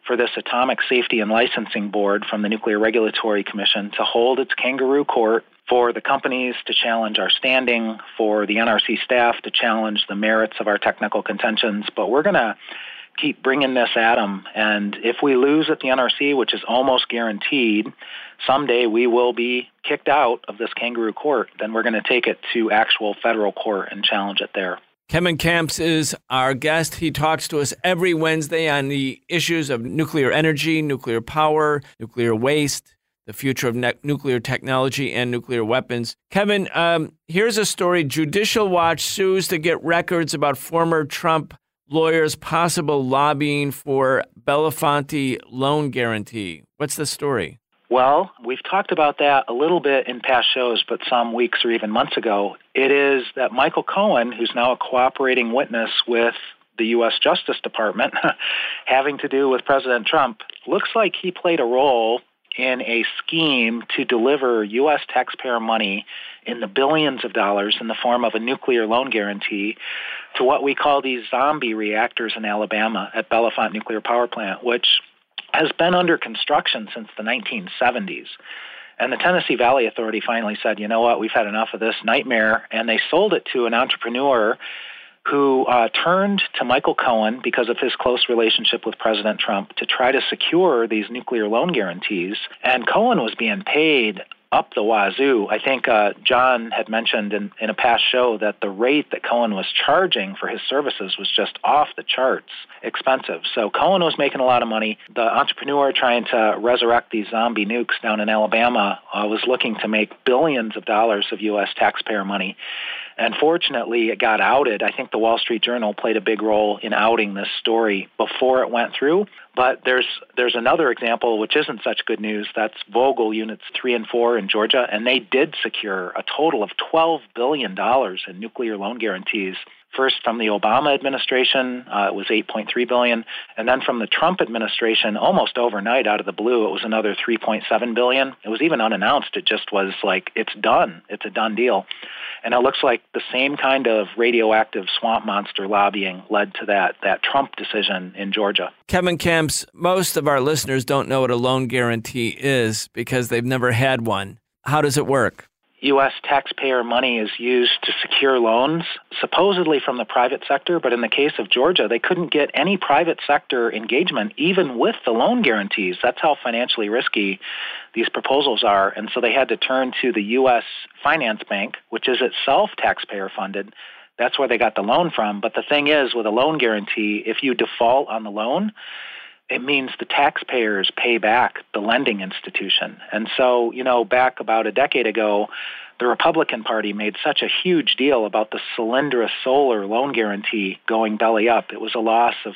for this Atomic Safety and Licensing Board from the Nuclear Regulatory Commission to hold its kangaroo court for the companies to challenge our standing, for the NRC staff to challenge the merits of our technical contentions. But we're going to keep bringing this at them. And if we lose at the NRC, which is almost guaranteed, someday we will be kicked out of this kangaroo court. Then we're going to take it to actual federal court and challenge it there. Kevin Kamps is our guest. He talks to us every Wednesday on the issues of nuclear energy, nuclear power, nuclear waste, the future of nuclear technology, and nuclear weapons. Kevin, here's a story. Judicial Watch sues to get records about former Trump lawyers' possible lobbying for Belafonte loan guarantee. What's the story? Well, we've talked about that a little bit in past shows, but some weeks or even months ago. It is that Michael Cohen, who's now a cooperating witness with the U.S. Justice Department, having to do with President Trump, looks like he played a role in a scheme to deliver U.S. taxpayer money in the billions of dollars in the form of a nuclear loan guarantee to what we call these zombie reactors in Alabama at Bellefonte Nuclear Power Plant, which has been under construction since the 1970s. And the Tennessee Valley Authority finally said, you know what, we've had enough of this nightmare, and they sold it to an entrepreneur who turned to Michael Cohen because of his close relationship with President Trump to try to secure these nuclear loan guarantees. And Cohen was being paid up the wazoo. I think John had mentioned in a past show that the rate that Cohen was charging for his services was just off the charts expensive. So Cohen was making a lot of money. The entrepreneur trying to resurrect these zombie nukes down in Alabama was looking to make billions of dollars of U.S. taxpayer money. And fortunately, it got outed. I think the Wall Street Journal played a big role in outing this story before it went through. But there's another example, which isn't such good news. That's Vogtle Units 3 and 4 in Georgia, and they did secure a total of $12 billion in nuclear loan guarantees. First from the Obama administration, it was $8.3 billion, and then from the Trump administration, almost overnight out of the blue, it was another $3.7 billion. It was even unannounced. It just was like, it's done. It's a done deal. And it looks like the same kind of radioactive swamp monster lobbying led to that Trump decision in Georgia. Kevin Kamps, most of our listeners don't know what a loan guarantee is because they've never had one. How does it work? U.S. taxpayer money is used to secure loans, supposedly from the private sector, but in the case of Georgia, they couldn't get any private sector engagement, even with the loan guarantees. That's how financially risky these proposals are. And so they had to turn to the U.S. Finance Bank, which is itself taxpayer funded. That's where they got the loan from. But the thing is, with a loan guarantee, if you default on the loan, it means the taxpayers pay back the lending institution. And so, back about a decade ago, the Republican Party made such a huge deal about the Solyndra Solar loan guarantee going belly up. It was a loss of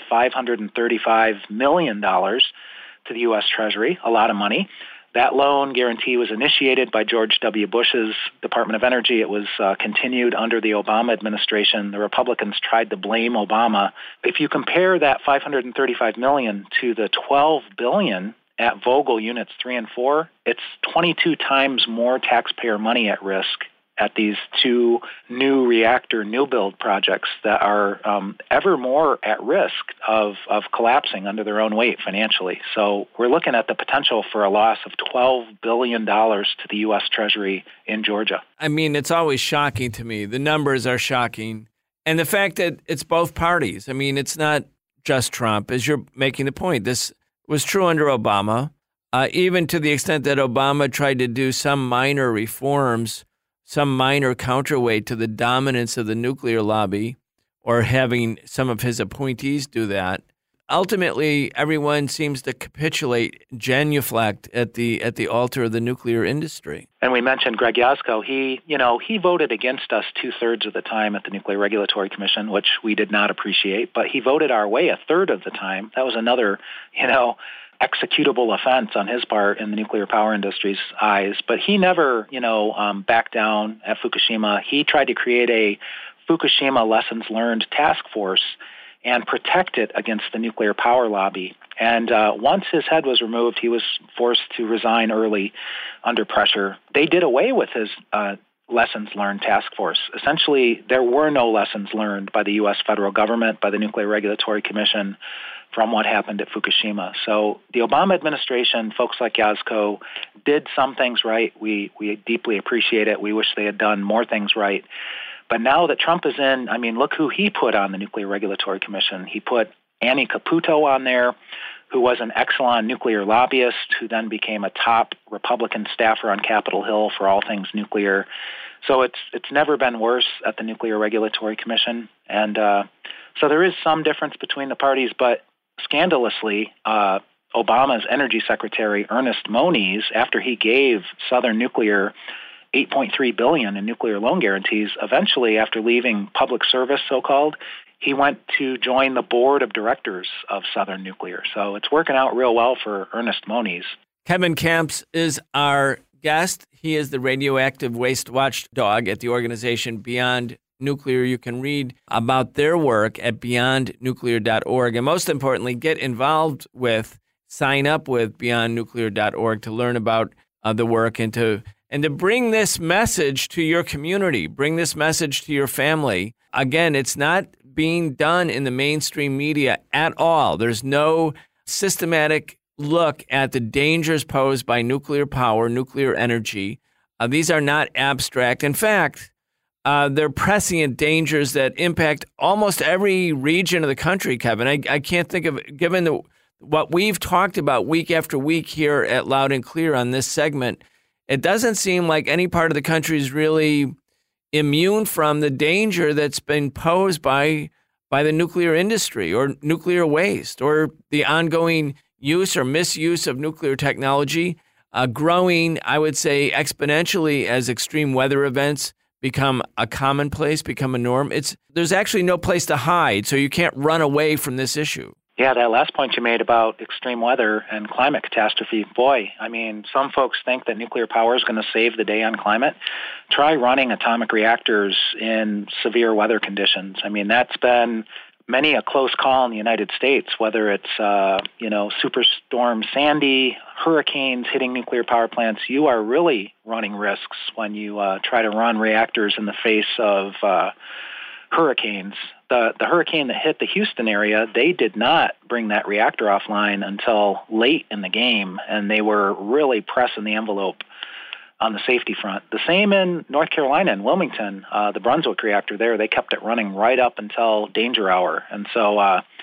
$535 million to the U.S. Treasury, a lot of money. That loan guarantee was initiated by George W. Bush's Department of Energy. It was continued under the Obama administration. The Republicans tried to blame Obama. If you compare that $535 million to the $12 billion at Vogtle Units 3 and 4, it's 22 times more taxpayer money at risk at these two new reactor new build projects that are ever more at risk of collapsing under their own weight financially. So we're looking at the potential for a loss of $12 billion to the U.S. Treasury in Georgia. I mean, it's always shocking to me. The numbers are shocking. And the fact that it's both parties. I mean, it's not just Trump, as you're making the point. This was true under Obama, even to the extent that Obama tried to do some minor reforms, some minor counterweight to the dominance of the nuclear lobby, or having some of his appointees do that. Ultimately, everyone seems to capitulate, genuflect at the altar of the nuclear industry. And we mentioned Greg Jaczko. He voted against us 2/3 of the time at the Nuclear Regulatory Commission, which we did not appreciate, but he voted our way 1/3 of the time. That was another, executable offense on his part in the nuclear power industry's eyes. But he never, backed down at Fukushima. He tried to create a Fukushima lessons learned task force and protect it against the nuclear power lobby. And once his head was removed, he was forced to resign early under pressure. They did away with his lessons learned task force. Essentially, there were no lessons learned by the U.S. federal government, by the Nuclear Regulatory Commission from what happened at Fukushima. So the Obama administration, folks like Yazko, did some things right. We deeply appreciate it. We wish they had done more things right. But now that Trump is in, I mean, look who he put on the Nuclear Regulatory Commission. He put Annie Caputo on there, who was an Exelon nuclear lobbyist, who then became a top Republican staffer on Capitol Hill for all things nuclear. So it's never been worse at the Nuclear Regulatory Commission. And so there is some difference between the parties, but scandalously, Obama's Energy Secretary, Ernest Moniz, after he gave Southern Nuclear $8.3 billion in nuclear loan guarantees, eventually, after leaving public service, so-called, he went to join the board of directors of Southern Nuclear. So it's working out real well for Ernest Moniz. Kevin Kamps is our guest. He is the radioactive waste watchdog at the organization Beyond Nuclear. You can read about their work at beyondnuclear.org. And most importantly, get involved with, sign up with beyondnuclear.org to learn about the work and to bring this message to your community, bring this message to your family. Again, it's not being done in the mainstream media at all. There's no systematic look at the dangers posed by nuclear power, nuclear energy. These are not abstract. In fact, they're prescient dangers that impact almost every region of the country, Kevin. I can't think of, given what we've talked about week after week here at Loud and Clear on this segment, it doesn't seem like any part of the country is really immune from the danger that's been posed by the nuclear industry or nuclear waste or the ongoing use or misuse of nuclear technology, growing, I would say, exponentially as extreme weather events become a commonplace, become a norm. There's actually no place to hide, so you can't run away from this issue. Yeah, that last point you made about extreme weather and climate catastrophe, boy, I mean, some folks think that nuclear power is going to save the day on climate. Try running atomic reactors in severe weather conditions. I mean, that's been many a close call in the United States, whether it's, Superstorm Sandy, hurricanes hitting nuclear power plants. You are really running risks when you try to run reactors in the face of hurricanes. The hurricane that hit the Houston area, they did not bring that reactor offline until late in the game, and they were really pressing the envelope on the safety front. The same in North Carolina in Wilmington, the Brunswick reactor there, they kept it running right up until danger hour. And so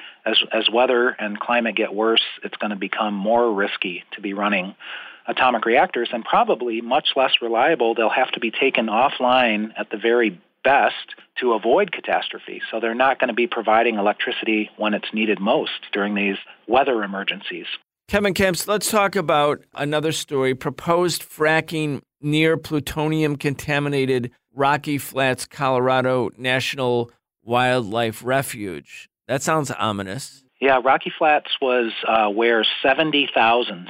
as weather and climate get worse, it's going to become more risky to be running atomic reactors, and probably much less reliable. They'll have to be taken offline at the very best to avoid catastrophe. So they're not going to be providing electricity when it's needed most during these weather emergencies. Kevin Kamps, let's talk about another story, proposed fracking near plutonium-contaminated Rocky Flats, Colorado National Wildlife Refuge. That sounds ominous. Yeah, Rocky Flats was where 70,000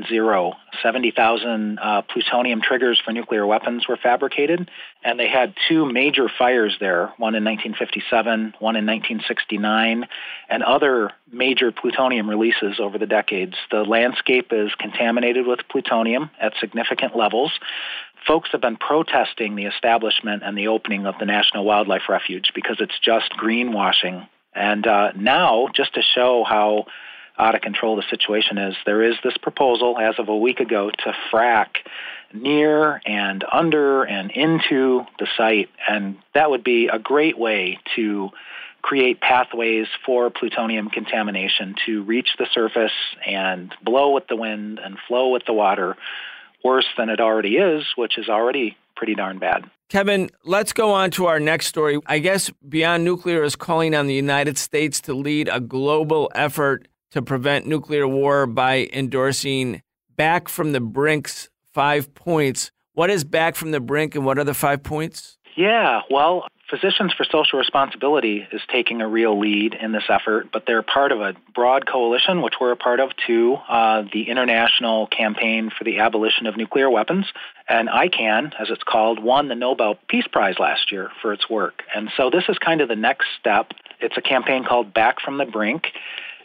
plutonium triggers for nuclear weapons were fabricated, and they had two major fires there, one in 1957, one in 1969, and other major plutonium releases over the decades. The landscape is contaminated with plutonium at significant levels. Folks have been protesting the establishment and the opening of the National Wildlife Refuge because it's just greenwashing. And now, just to show how out of control the situation is, there is this proposal as of a week ago to frack near and under and into the site. And that would be a great way to create pathways for plutonium contamination to reach the surface and blow with the wind and flow with the water worse than it already is, which is already pretty darn bad. Kevin, let's go on to our next story. I guess Beyond Nuclear is calling on the United States to lead a global effort to prevent nuclear war by endorsing Back from the Brink's 5 points. What is Back from the Brink and what are the 5 points? Yeah, well, Physicians for Social Responsibility is taking a real lead in this effort, but they're part of a broad coalition, which we're a part of too, the International Campaign for the Abolition of Nuclear Weapons. And ICAN, as it's called, won the Nobel Peace Prize last year for its work. And so this is kind of the next step. It's a campaign called Back from the Brink.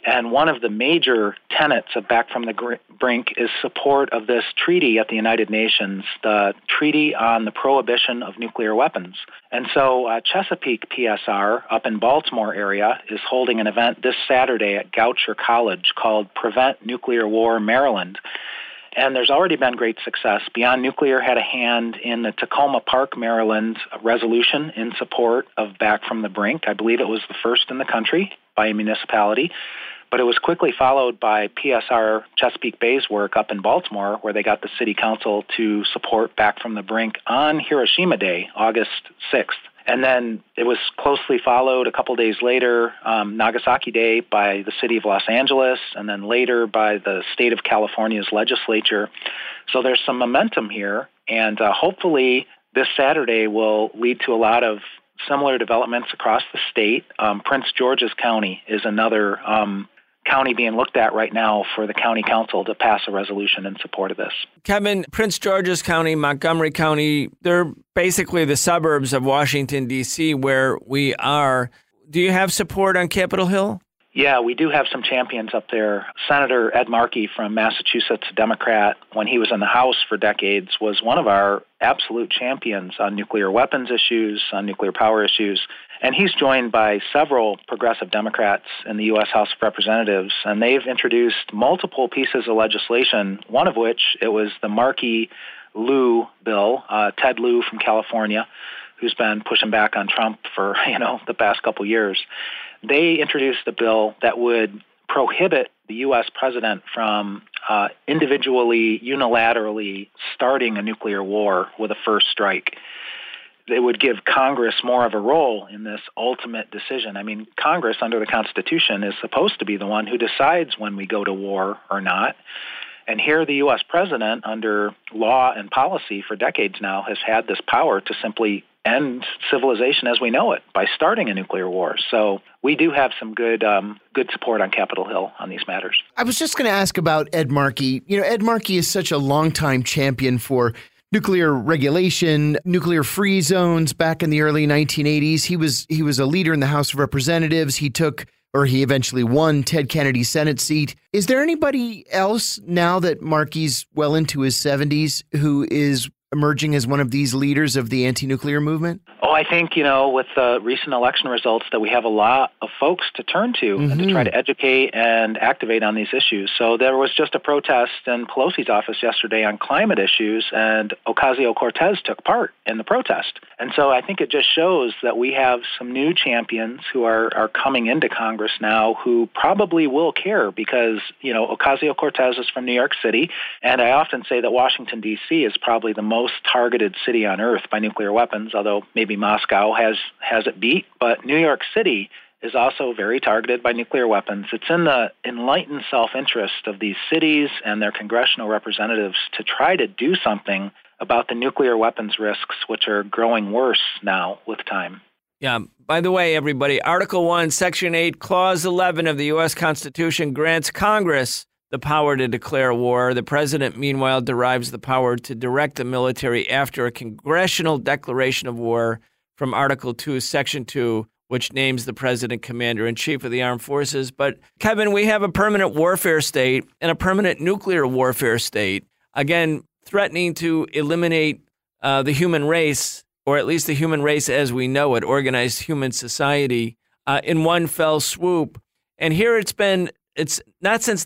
And one of the major tenets of Back from the Brink is support of this treaty at the United Nations, the Treaty on the Prohibition of Nuclear Weapons. And so Chesapeake PSR up in Baltimore area is holding an event this Saturday at Goucher College called Prevent Nuclear War Maryland. And there's already been great success. Beyond Nuclear had a hand in the Tacoma Park, Maryland resolution in support of Back from the Brink. I believe it was the first in the country by a municipality. But it was quickly followed by PSR Chesapeake Bay's work up in Baltimore, where they got the city council to support Back from the Brink on Hiroshima Day, August 6th. And then it was closely followed a couple days later, Nagasaki Day, by the city of Los Angeles, and then later by the state of California's legislature. So there's some momentum here, and hopefully this Saturday will lead to a lot of similar developments across the state. Prince George's County is another county being looked at right now for the county council to pass a resolution in support of this. Kevin, Prince George's County, Montgomery County, they're basically the suburbs of Washington, D.C., where we are. Do you have support on Capitol Hill? Yeah, we do have some champions up there. Senator Ed Markey from Massachusetts, a Democrat, when he was in the House for decades, was one of our absolute champions on nuclear weapons issues, on nuclear power issues. And he's joined by several progressive Democrats in the U.S. House of Representatives, and they've introduced multiple pieces of legislation, one of which it was the Markey-Liu bill, Ted Lieu from California, who's been pushing back on Trump for, the past couple years. They introduced a bill that would prohibit the U.S. president from individually, unilaterally starting a nuclear war with a first strike. They would give Congress more of a role in this ultimate decision. I mean, Congress, under the Constitution, is supposed to be the one who decides when we go to war or not. And here the U.S. president, under law and policy for decades now, has had this power to simply end civilization as we know it by starting a nuclear war. So we do have some good support on Capitol Hill on these matters. I was just going to ask about Ed Markey. Ed Markey is such a longtime champion for nuclear regulation, nuclear-free zones back in the early 1980s. He was a leader in the House of Representatives. He eventually won Ted Kennedy's Senate seat. Is there anybody else now that Markey's well into his 70s who is emerging as one of these leaders of the anti-nuclear movement? Oh, I think, with the recent election results that we have a lot of folks to turn to and to try to educate and activate on these issues. So there was just a protest in Pelosi's office yesterday on climate issues, and Ocasio-Cortez took part in the protest. And so I think it just shows that we have some new champions who are coming into Congress now who probably will care because, Ocasio-Cortez is from New York City, and I often say that Washington, D.C. is probably the most targeted city on earth by nuclear weapons, although maybe Moscow has it beat. But New York City is also very targeted by nuclear weapons. It's in the enlightened self-interest of these cities and their congressional representatives to try to do something about the nuclear weapons risks, which are growing worse now with time. Yeah. By the way, everybody, Article 1, Section 8, Clause 11 of the U.S. Constitution grants Congress the power to declare war. The president, meanwhile, derives the power to direct the military after a congressional declaration of war from Article 2, Section 2, which names the president commander-in-chief of the armed forces. But, Kevin, we have a permanent warfare state and a permanent nuclear warfare state, again, threatening to eliminate the human race, or at least the human race as we know it, organized human society, in one fell swoop. And here it's not since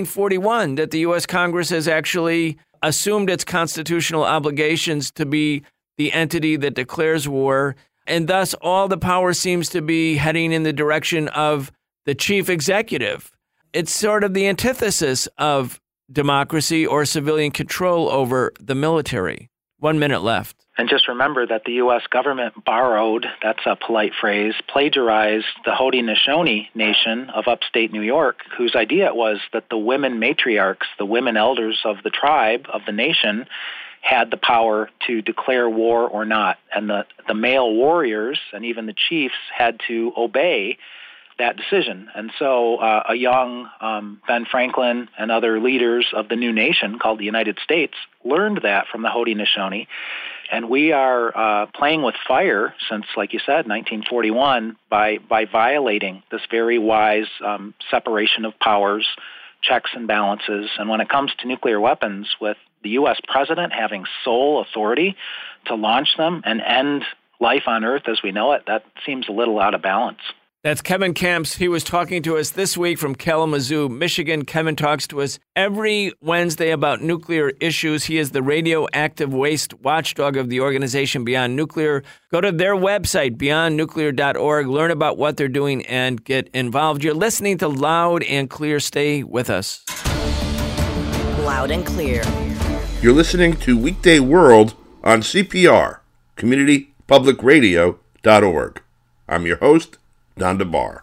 1941 that the U.S. Congress has actually assumed its constitutional obligations to be the entity that declares war, and thus all the power seems to be heading in the direction of the chief executive. It's sort of the antithesis of democracy or civilian control over the military. 1 minute left. And just remember that the U.S. government borrowed, that's a polite phrase, plagiarized the Haudenosaunee Nation of upstate New York, whose idea it was that the women matriarchs, the women elders of the tribe, of the nation, had the power to declare war or not. And the male warriors and even the chiefs had to obey that decision. And so a young Ben Franklin and other leaders of the new nation called the United States learned that from the Haudenosaunee. And we are playing with fire since, like you said, 1941 by violating this very wise separation of powers, checks and balances. And when it comes to nuclear weapons, with the U.S. president having sole authority to launch them and end life on Earth as we know it, that seems a little out of balance. That's Kevin Kemps. He was talking to us this week from Kalamazoo, Michigan. Kevin talks to us every Wednesday about nuclear issues. He is the radioactive waste watchdog of the organization Beyond Nuclear. Go to their website, beyondnuclear.org, learn about what they're doing, and get involved. You're listening to Loud and Clear. Stay with us. Loud and Clear. You're listening to Weekday World on CPR, CommunityPublicRadio.org. I'm your host, Don DeBar.